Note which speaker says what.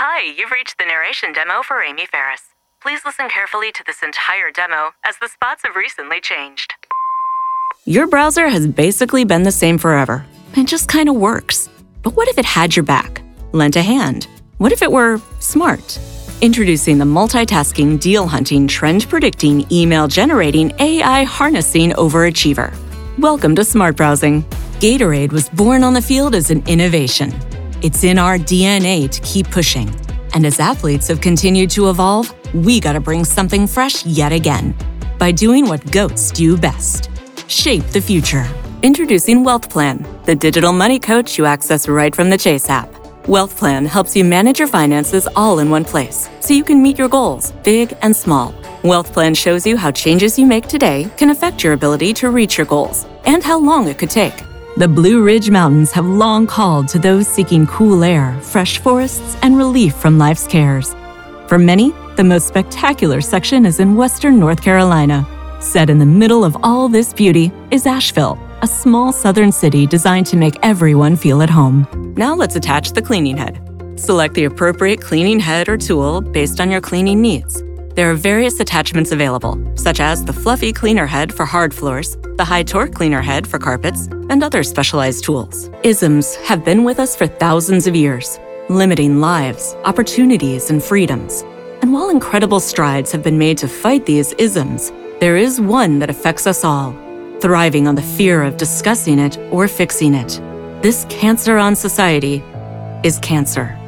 Speaker 1: Hi, you've reached the narration demo for Amy Ferris. Please listen carefully to this entire demo, as the spots have recently changed. Your browser has basically been the same forever. It just kind of works. But what if it had your back? Lent a hand? What if it were smart? Introducing the multitasking, deal-hunting, trend-predicting, email-generating, AI-harnessing overachiever. Welcome to Smart Browsing. Gatorade was born on the field as an innovation. It's in our DNA to keep pushing. And as athletes have continued to evolve, we gotta bring something fresh yet again. By doing what GOATs do best. Shape the future. Introducing Wealth Plan, the digital money coach you access right from the Chase app. Wealth Plan helps you manage your finances all in one place, so you can meet your goals, big and small. Wealth Plan shows you how changes you make today can affect your ability to reach your goals, and how long it could take. The Blue Ridge Mountains have long called to those seeking cool air, fresh forests, and relief from life's cares. For many, the most spectacular section is in western North Carolina. Set in the middle of all this beauty is Asheville, a small southern city designed to make everyone feel at home. Now let's attach the cleaning head. Select the appropriate cleaning head or tool based on your cleaning needs. There are various attachments available, such as the fluffy cleaner head for hard floors, the high-torque cleaner head for carpets, and other specialized tools. Isms have been with us for thousands of years, limiting lives, opportunities, and freedoms. And while incredible strides have been made to fight these isms, there is one that affects us all, thriving on the fear of discussing it or fixing it. This cancer on society is cancer.